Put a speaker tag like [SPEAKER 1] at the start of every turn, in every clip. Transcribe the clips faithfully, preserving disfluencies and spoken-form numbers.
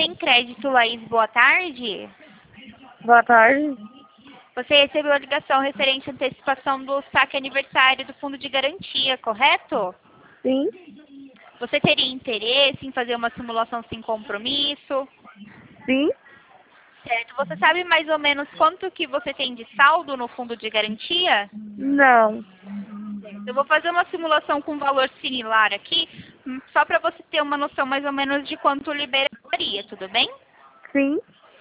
[SPEAKER 1] tem crédito, Laís? Boa tarde.
[SPEAKER 2] Boa tarde.
[SPEAKER 1] Você recebeu a ligação referente à antecipação do saque aniversário do Fundo de Garantia, correto?
[SPEAKER 2] Sim.
[SPEAKER 1] Você teria interesse em fazer uma simulação sem compromisso?
[SPEAKER 2] Sim.
[SPEAKER 1] Certo. Você sabe mais ou menos quanto que você tem de saldo no Fundo de Garantia?
[SPEAKER 2] Não.
[SPEAKER 1] Eu vou fazer uma simulação com valor similar aqui, hum, só para você ter uma noção mais ou menos de quanto liberaria, tudo bem?
[SPEAKER 2] Sim.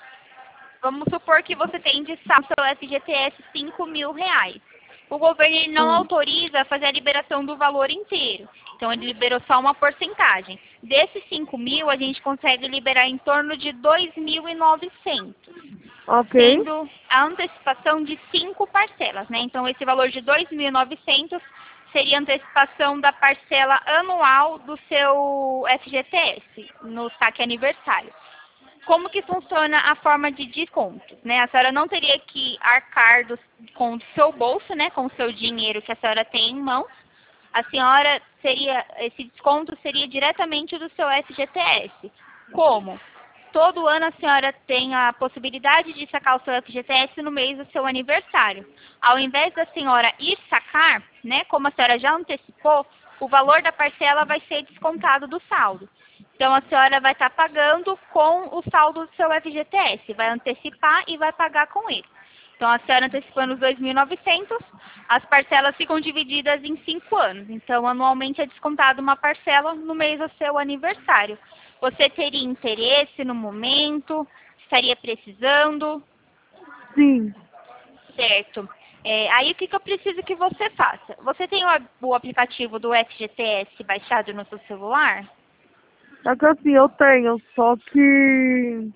[SPEAKER 1] Vamos supor que você tem de saldo seu F G T S cinco mil reais. O governo ele não
[SPEAKER 2] Sim.
[SPEAKER 1] autoriza a fazer a liberação do valor inteiro. Então, ele liberou só uma porcentagem. Desses cinco mil, a gente consegue liberar em torno de dois mil e novecentos.
[SPEAKER 2] Ok.
[SPEAKER 1] Sendo a antecipação de cinco parcelas, né? Então, esse valor de dois mil e novecentos seria a antecipação da parcela anual do seu F G T S, no saque aniversário. Como que funciona a forma de desconto, né? A senhora não teria que arcar do, com o seu bolso, né? Com o seu dinheiro que a senhora tem em mãos. A senhora seria, esse desconto seria diretamente do seu F G T S. Como? Todo ano a senhora tem a possibilidade de sacar o seu F G T S no mês do seu aniversário. Ao invés da senhora ir sacar, né? Como a senhora já antecipou, o valor da parcela vai ser descontado do saldo. Então, a senhora vai estar pagando com o saldo do seu F G T S. Vai antecipar e vai pagar com ele. Então, a senhora antecipando os dois mil e novecentos, as parcelas ficam divididas em cinco anos. Então, anualmente é descontado uma parcela no mês do seu aniversário. Você teria interesse no momento? Estaria precisando?
[SPEAKER 2] Sim.
[SPEAKER 1] Certo. É, aí, o que, que eu preciso que você faça? Você tem o, o aplicativo do F G T S baixado no seu celular?
[SPEAKER 2] Só que assim, eu tenho, só que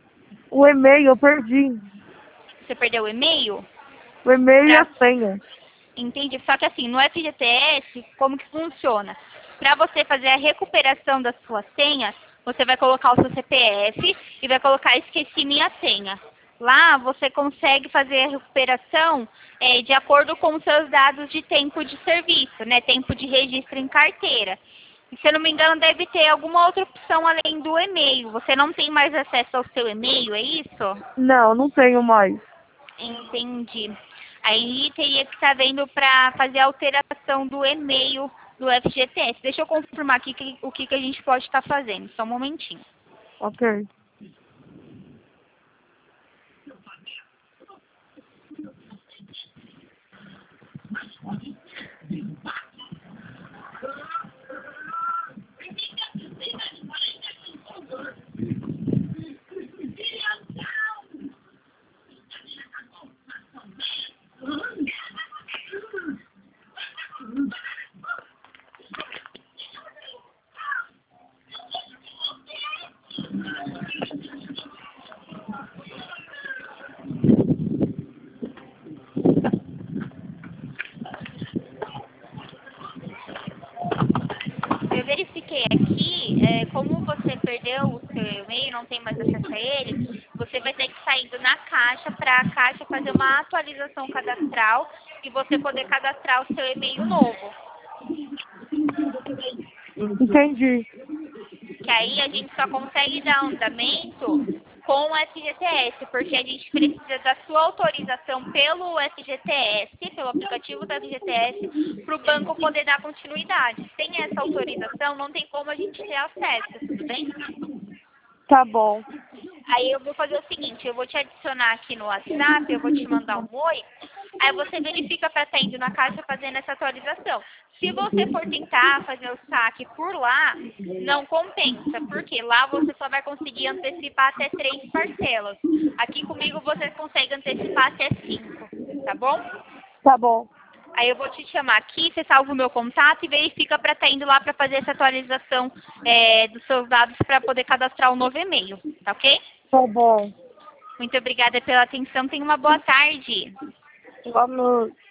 [SPEAKER 2] o e-mail eu perdi.
[SPEAKER 1] Você perdeu o e-mail?
[SPEAKER 2] O e-mail e a
[SPEAKER 1] Pra...
[SPEAKER 2] senha.
[SPEAKER 1] Entendi. Só que assim, no F G T S, como que funciona? Para você fazer a recuperação da sua senha, você vai colocar o seu C P F e vai colocar esqueci minha senha. Lá você consegue fazer a recuperação é, de acordo com os seus dados de tempo de serviço, né? Tempo de registro em carteira. E, se eu não me engano, deve ter alguma outra opção além do e-mail. Você não tem mais acesso ao seu e-mail, é isso?
[SPEAKER 2] Não, não tenho mais.
[SPEAKER 1] Entendi. Aí teria que estar vendo para fazer a alteração do e-mail do F G T S. Deixa eu confirmar aqui que, o que, que a gente pode estar fazendo. Só um momentinho.
[SPEAKER 2] Ok.
[SPEAKER 1] Eu verifiquei aqui, é, como você perdeu o seu e-mail, não tem mais acesso a ele, você vai ter que sair na caixa para a caixa fazer uma atualização cadastral e você poder cadastrar o seu e-mail novo.
[SPEAKER 2] Entendi.
[SPEAKER 1] Que aí a gente só consegue dar andamento com o F G T S, porque a gente precisa da sua autorização pelo F G T S, pelo aplicativo do F G T S, para o banco poder dar continuidade. Sem essa autorização, não tem como a gente ter acesso, tudo bem?
[SPEAKER 2] Tá bom.
[SPEAKER 1] Aí eu vou fazer o seguinte, eu vou te adicionar aqui no WhatsApp, eu vou te mandar um oi, aí você verifica para estar indo na caixa fazendo essa atualização. Se você for tentar fazer o saque por lá, não compensa, porque lá você só vai conseguir antecipar até três parcelas. Aqui comigo você consegue antecipar até cinco, tá bom?
[SPEAKER 2] Tá bom.
[SPEAKER 1] Aí eu vou te chamar aqui, você salva o meu contato e verifica para estar indo lá para fazer essa atualização é, dos seus dados para poder cadastrar o novo e-mail, tá ok?
[SPEAKER 2] Tá bom.
[SPEAKER 1] Muito obrigada pela atenção, tenha uma boa tarde.
[SPEAKER 2] Boa noite.